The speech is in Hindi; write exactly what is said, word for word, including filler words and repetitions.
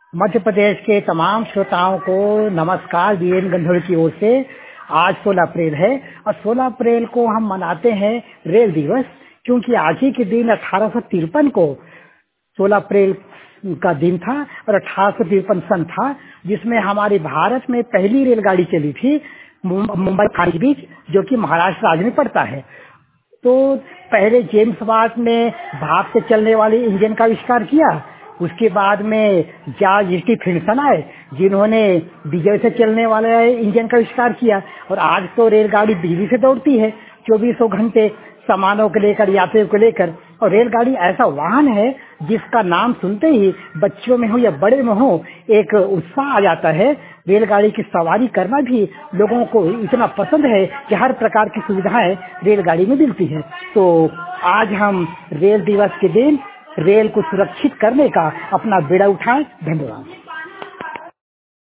मध्य प्रदेश के तमाम श्रोताओं को नमस्कार। वीरेंद्र गंधोड़ की ओर से। आज सोलह अप्रैल है और सोलह अप्रैल को हम मनाते हैं रेल दिवस, क्योंकि आज ही के दिन अठारह सौ तिरपन को सोलह अप्रैल का दिन था और अठारह सौ तिरपन सन था जिसमें हमारे भारत में पहली रेलगाड़ी चली थी मुंबई थाने के बीच, जो कि महाराष्ट्र राज्य में पड़ता है। तो पहले जेम्स वाट ने भाप से चलने वाले इंजन का आविष्कार किया। उसके बाद में जॉर्ज स्टीफेंसन आए जिन्होंने डीजल से चलने वाले इंजन का आविष्कार किया। और आज तो रेलगाड़ी बिजली से दौड़ती है चौबीसों घंटे, सामानों को लेकर, यात्रियों को लेकर। और रेलगाड़ी ऐसा वाहन है जिसका नाम सुनते ही बच्चों में हो या बड़े में हो एक उत्साह आ जाता है। रेलगाड़ी की सवारी करना भी लोगों को इतना पसंद है कि हर प्रकार की सुविधाएं रेलगाड़ी में मिलती है। तो आज हम रेल दिवस के दिन रेल को सुरक्षित करने का अपना बीड़ा उठाएं। धन्यवाद।